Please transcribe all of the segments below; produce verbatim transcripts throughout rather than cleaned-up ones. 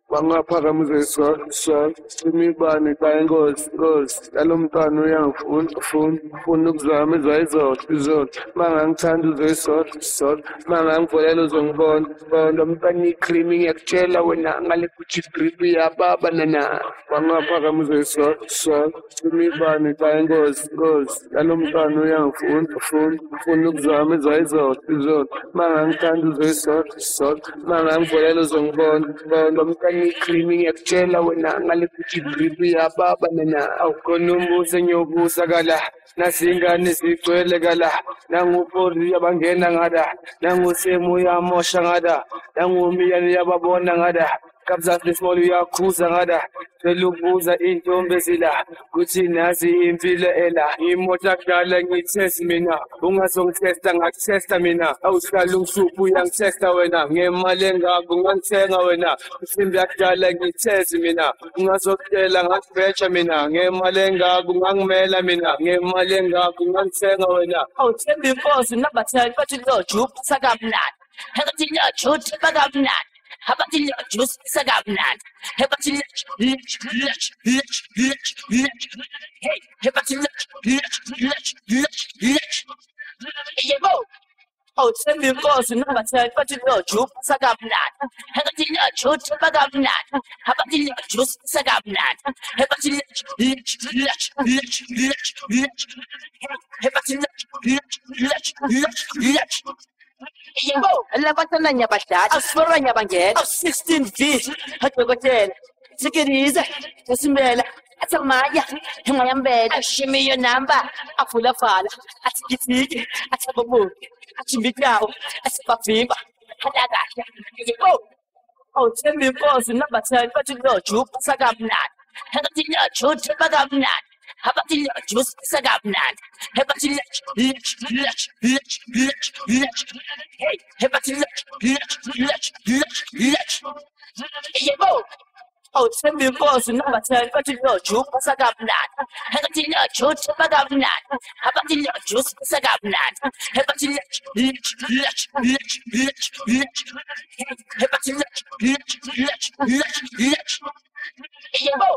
Wangaphakamise sol sol imibani kayingozi ngozi yalo mntwana uyangifuna funa funa ukuzama izayizona izona mangangithanda uzoyisona sona mangangivolela uzongibona bona mntwana icream ngiyakutshela wena ngale kuthi drip yababa nana wangaphakamise sol sol imibani kayingozi ngozi yalo mntwana uyangifuna funa funa ukuzama izayizona izona mangangithanda uzoyisona sona mangangivolela uzongibona bona mntwana icream ngiyakutshela wena ngale kuthi drip yababa nana awukhona umbuso engiyobusa kala nasingane sigcwele kala nangupori abangena ngada nangusemu uyamosha ngada nangumiyane yababona ngada kabzasi small uyakhuza ngada selubuza intombi ezila kuthi nazi impilo ela imota kudala ngithest mina ungazongithesta ngakuthesta mina awuhlala ungishuphu uyangithesta wena ngemali engako ungangithenga wena isimbi yakudala ngithest mina ungazokutela ngakubheja mina ngemali engako ungangimela mina ngemali engako ungangithenga wena awuthemba inkosi nabathela bathi lojup sakamnandi hekathi lojup bakamnandi abathi lojup sakamnandi hebathi lech lech lech lech lech hey hebathi lech lech lech lech lech yebo awuthemba inkosi nabathela bathi lojup sakamnandi hekathi lojup bakamnandi abathi lojup sakamnandi hebathi lech lech lech lech lech lech hebathi lech lech lech lech yebo labatana nyabadala asifora nyabangena sixteen feet hadokotela sikiriza simela atsamaya ngayambela ashimiyo namba afula fala atsikitiki atsabobuki achimbikawo asibavimba hadakasha yebo awuthemba inkosi nabathela bathi lojup sakamnandi hekathi lojup bakamnandi abathi lojup sakamnandi hebathi lech lech lech lech lech lech hey hebathi lech lech lech lech lech yebo awuthemba inkosi nabathela bathi lojup sakamnandi hekathi lojup bakamnandi abathi lojup sakamnandi hebathi lech lech lech lech lech lech hebathi lech lech lech lech lech yebo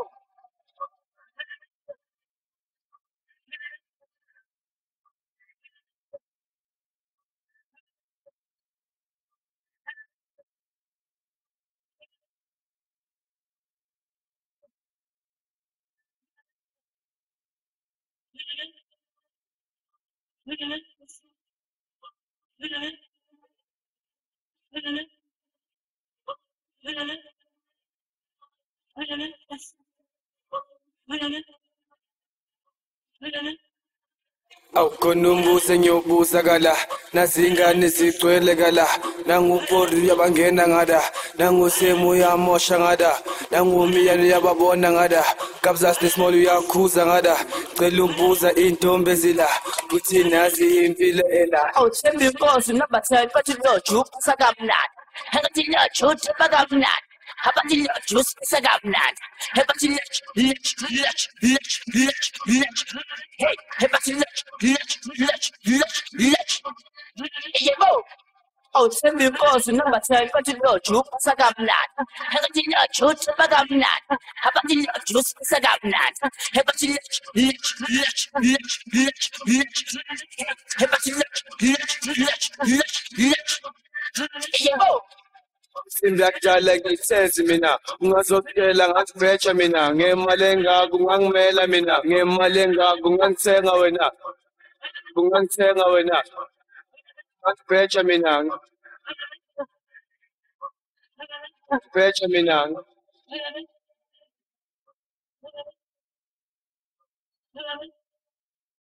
awukhona umbuso engiyobusa kala nazingane sigcwele kala nangupori abangena ngada nangusemu uyamosha ngada nangumiyane yababona ngada kabzasi small uyakhuza ngada cela umbuza intombi ezila kuthi nazi impilo ela awuthemba inkosi nabathela bathi lojup sakamnandi hekathi lojup bakamnandi abathi lojup sakamnandi hebathi lech lech lech lech lech lech hey hebathi lech lech lech lech lech yebo awuthemba inkosi nabathela bathi lojup sakamnandi hekathi lojup bakamnandi abathi lojup sakamnandi hebathi lech lech lech lech lech lech hebathi lech lech lech lech lech yebo isimbi yakudala ngithest mina ungazokutela ngakubheja mina ngemali engako ungangimela mina ngemali engako ungangithenga wena ungangithenga wena ngakubheja mina ngakubheja mina